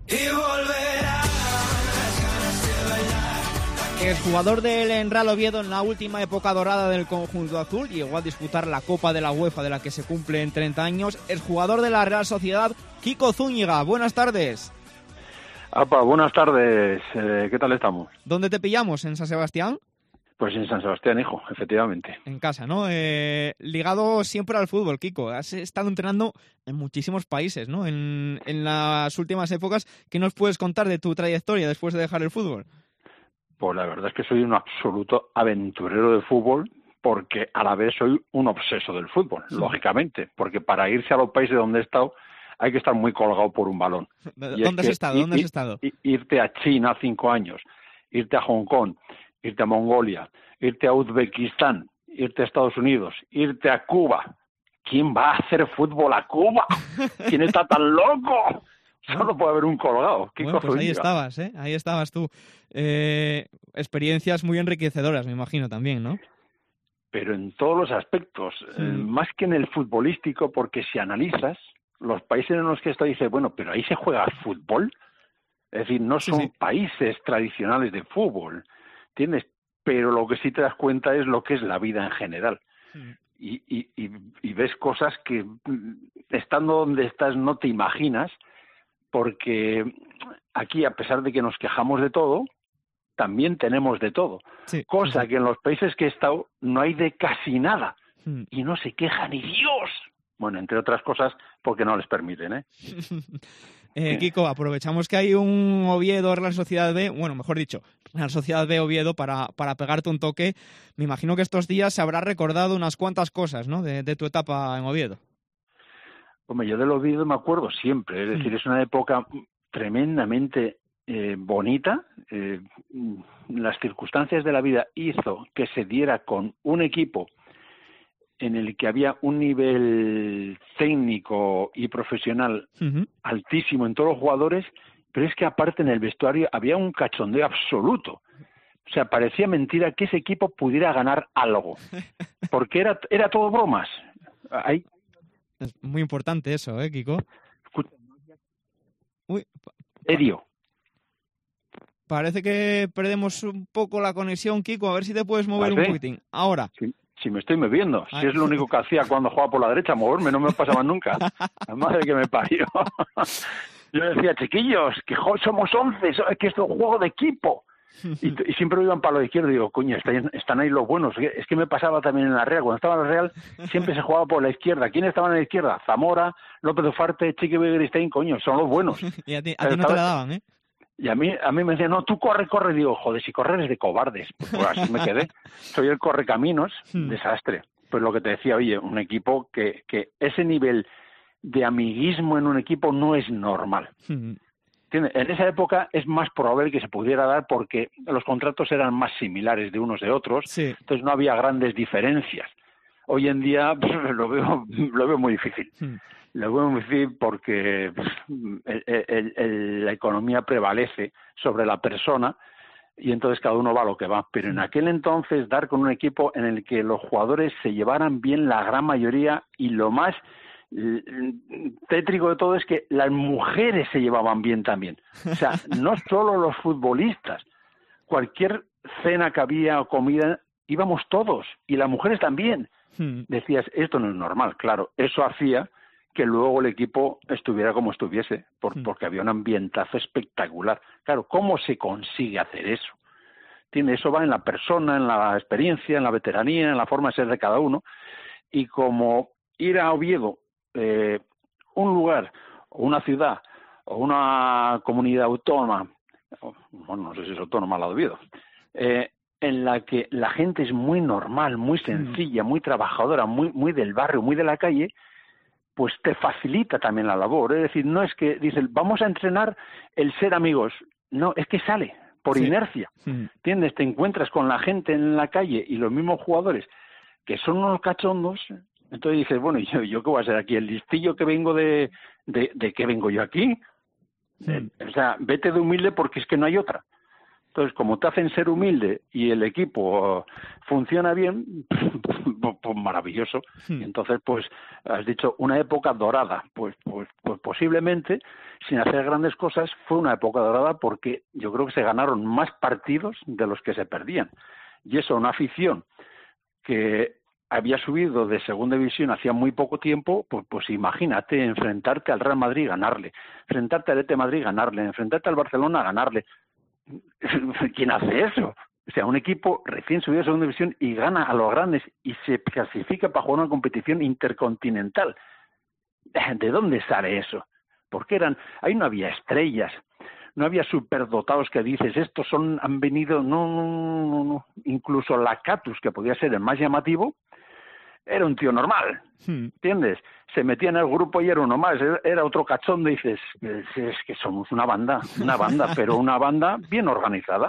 Y volverá las ganas de bailar. El jugador del Real Oviedo en la última época dorada del conjunto azul llegó a disputar la Copa de la UEFA, de la que se cumplen 30 años. El jugador de la Real Sociedad, Quico Zúñiga. Buenas tardes. Apa, buenas tardes. ¿Qué tal estamos? ¿Dónde te pillamos? ¿En San Sebastián? Pues en San Sebastián, hijo, efectivamente. En casa, ¿no? Ligado siempre al fútbol, Quico. Has estado entrenando en muchísimos países, ¿no? En las últimas épocas. ¿Qué nos puedes contar de tu trayectoria después de dejar el fútbol? Pues la verdad es que soy un absoluto aventurero del fútbol, porque a la vez soy un obseso del fútbol, lógicamente, porque para irse a los países donde he estado hay que estar muy colgado por un balón. ¿Dónde has estado? ¿Dónde has estado? Irte a China 5 años, irte a Hong Kong, irte a Mongolia, irte a Uzbekistán, irte a Estados Unidos, irte a Cuba. ¿Quién va a hacer fútbol a Cuba? ¿Quién está tan loco? Solo puede haber un colgado. Bueno, pues ahí estabas, ¿eh? Ahí estabas tú. Experiencias muy enriquecedoras, me imagino, también, ¿no? Pero en todos los aspectos, más que en el futbolístico, porque si analizas, los países en los que está dice, bueno, pero ahí se juega fútbol. Es decir, no son países tradicionales de fútbol, ¿entiendes? Pero lo que sí te das cuenta es lo que es la vida en general. Y ves cosas que, estando donde estás, no te imaginas, porque aquí, a pesar de que nos quejamos de todo, también tenemos de todo. Cosa que en los países que he estado no hay de casi nada. Y no se queja ni Dios. Bueno, entre otras cosas, porque no les permiten, ¿eh? Quico, aprovechamos que hay un Oviedo Real Sociedad B, bueno, mejor dicho, Real Sociedad B Oviedo para pegarte un toque. Me imagino que estos días se habrá recordado unas cuantas cosas, ¿no?, de tu etapa en Oviedo. Hombre, yo del Oviedo me acuerdo siempre, es decir, es una época tremendamente bonita. Las circunstancias de la vida hizo que se diera con un equipo en el que había un nivel técnico y profesional altísimo en todos los jugadores, pero es que aparte en el vestuario había un cachondeo absoluto. O sea, parecía mentira que ese equipo pudiera ganar algo, porque era todo bromas. Ahí. Es muy importante eso, Quico? Escucha. Uy, serio. Parece que perdemos un poco la conexión, Quico. A ver si te puedes mover un poquitín. Ahora. Sí. Si me estoy moviendo, si es lo único que hacía cuando jugaba por la derecha, moverme, no me pasaba nunca. La madre que me parió. Yo decía, chiquillos, que somos 11, es que esto es un juego de equipo. Y siempre iban para lo izquierdo y digo, coño, están ahí los buenos. Es que me pasaba también en la Real. Cuando estaba en la Real, siempre se jugaba por la izquierda. ¿Quién estaba en la izquierda? Zamora, López Ufarte, Chiqui Begiristain, coño, son los buenos. Y a ti no te la daban, ¿eh? Y a mí me decían, no, tú corre. Digo, joder, si correr es de cobardes. Pues así me quedé. Soy el correcaminos, desastre. Pues lo que te decía, oye, un equipo que ese nivel de amiguismo en un equipo no es normal. ¿Entiendes? En esa época es más probable que se pudiera dar porque los contratos eran más similares de unos de otros, entonces no había grandes diferencias. Hoy en día lo veo muy difícil. Lo veo muy difícil porque la economía prevalece sobre la persona y entonces cada uno va a lo que va. Pero en aquel entonces dar con un equipo en el que los jugadores se llevaran bien la gran mayoría y lo más tétrico de todo es que las mujeres se llevaban bien también. O sea, no solo los futbolistas. Cualquier cena que había o comida íbamos todos y las mujeres también. Decías, esto no es normal. Claro, eso hacía que luego el equipo estuviera como estuviese, porque había un ambientazo espectacular. Claro, ¿cómo se consigue hacer eso? Eso va en la persona, en la experiencia, en la veteranía, en la forma de ser de cada uno. Y como ir a Oviedo, un lugar, o una ciudad, o una comunidad autónoma, bueno, no sé si es autónoma la de Oviedo, en la que la gente es muy normal, muy sencilla, muy trabajadora, muy del barrio, muy de la calle, pues te facilita también la labor. Es decir, no es que dicen, vamos a entrenar el ser amigos. No, es que sale por inercia. ¿Entiendes? Te encuentras con la gente en la calle y los mismos jugadores que son unos cachondos. Entonces dices, bueno, ¿yo qué voy a hacer aquí? ¿El listillo que vengo de qué vengo yo aquí? O sea, vete de humilde porque es que no hay otra. Entonces, como te hacen ser humilde y el equipo funciona bien, pues maravilloso. Y entonces, pues, has dicho una época dorada. Pues posiblemente, sin hacer grandes cosas, fue una época dorada porque yo creo que se ganaron más partidos de los que se perdían. Y eso, una afición que había subido de segunda división hacía muy poco tiempo, pues imagínate enfrentarte al Real Madrid y ganarle, enfrentarte al ET Madrid y ganarle, enfrentarte al Barcelona y ganarle. ¿Quién hace eso? O sea, un equipo recién subido a segunda división y gana a los grandes y se clasifica para jugar una competición intercontinental. ¿De dónde sale eso? Porque ahí no había estrellas, no había superdotados que dices, estos han venido, no. Incluso Lacatus, que podía ser el más llamativo, era un tío normal, ¿entiendes? Se metía en el grupo y era uno más, era otro cachondo, y dices, es que somos una banda, pero una banda bien organizada.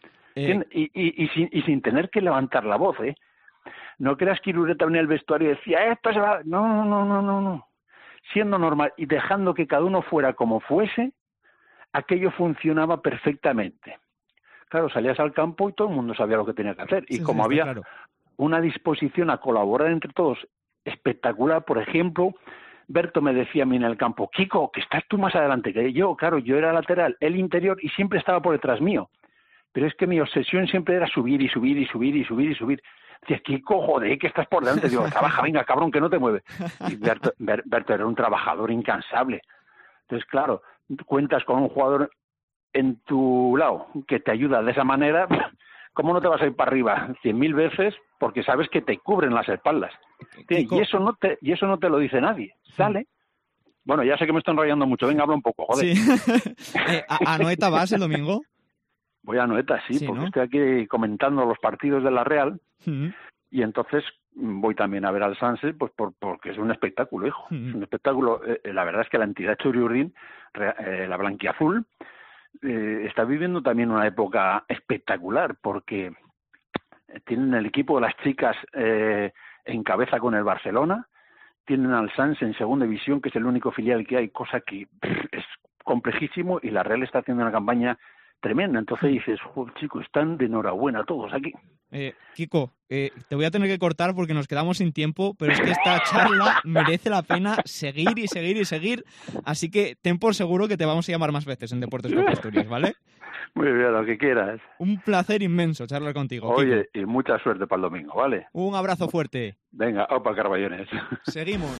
Y sin tener que levantar la voz, ¿eh? No creas que Irureta venía al vestuario y decía, esto se va... No. Siendo normal y dejando que cada uno fuera como fuese, aquello funcionaba perfectamente. Claro, salías al campo y todo el mundo sabía lo que tenía que hacer. Y como había una disposición a colaborar entre todos espectacular, por ejemplo, Berto me decía a mí en el campo, Kiko, que estás tú más adelante que yo. Claro, yo era lateral, él interior y siempre estaba por detrás mío. Pero es que mi obsesión siempre era subir. Decía, Kiko, joder, que estás por delante. Digo, trabaja, venga, cabrón, que no te mueves. Y Berto era un trabajador incansable. Entonces, claro, cuentas con un jugador en tu lado que te ayuda de esa manera, ¿cómo no te vas a ir para arriba 100.000 veces? Porque sabes que te cubren las espaldas. Y eso no te lo dice nadie. Sale. Bueno, ya sé que me estoy enrollando mucho. Venga, habla un poco, joder. Sí. ¿A Anoeta vas el domingo? Voy a Anoeta, sí, porque ¿no? estoy aquí comentando los partidos de la Real y entonces voy también a ver al Sanse, pues porque es un espectáculo, hijo. Es un espectáculo. La verdad es que la entidad Churiurdin, la blanquiazul, está viviendo también una época espectacular porque tienen el equipo de las chicas en cabeza con el Barcelona, tienen al Sanse en segunda división, que es el único filial que hay, cosa que es complejísimo, y la Real está haciendo una campaña tremenda. Entonces dices, joder, chicos, están de enhorabuena todos aquí. Kiko, te voy a tener que cortar porque nos quedamos sin tiempo, pero es que esta charla merece la pena seguir y seguir, así que ten por seguro que te vamos a llamar más veces en Deportes Cope Asturias, ¿vale? Muy bien, lo que quieras. Un placer inmenso charlar contigo, Oye, Kiko. Y mucha suerte para el domingo, ¿vale? Un abrazo fuerte. Venga, opa, Carballones. Seguimos.